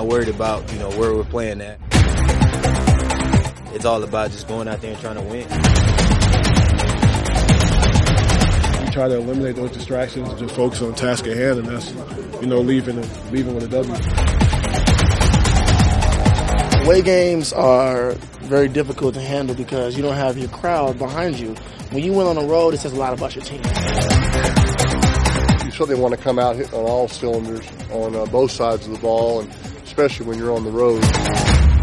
not worried about, where we're playing at. It's all about just going out there and trying to win. We try to eliminate those distractions and just focus on the task at hand, and that's, leaving with a W. Away games are very difficult to handle because you don't have your crowd behind you. When you went on the road, it says a lot about your team. You certainly want to come out hitting on all cylinders on both sides of the ball, and especially when you're on the road.